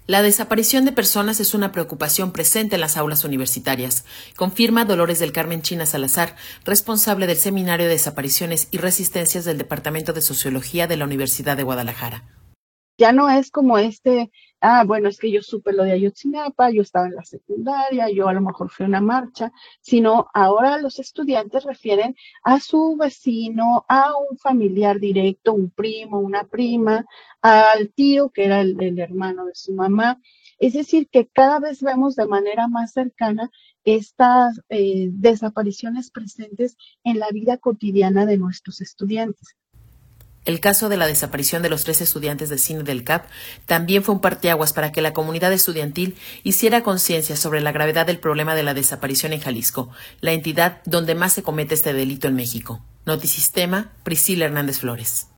La desaparición de personas es una preocupación presente en las aulas universitarias, confirma Dolores del Carmen China Salazar, responsable del Seminario de Desapariciones y Resistencias del Departamento de Sociología de la Universidad de Guadalajara. Ya no es como bueno, es que yo supe lo de Ayotzinapa, yo estaba en la secundaria, yo a lo mejor fui a una marcha, sino ahora los estudiantes refieren a su vecino, a un familiar directo, un primo, una prima, al tío que era el hermano de su mamá. Es decir, que cada vez vemos de manera más cercana estas desapariciones presentes en la vida cotidiana de nuestros estudiantes. El caso de la desaparición de los 3 estudiantes de cine del CAP también fue un parteaguas para que la comunidad estudiantil hiciera conciencia sobre la gravedad del problema de la desaparición en Jalisco, la entidad donde más se comete este delito en México. Notisistema, Priscila Hernández Flores.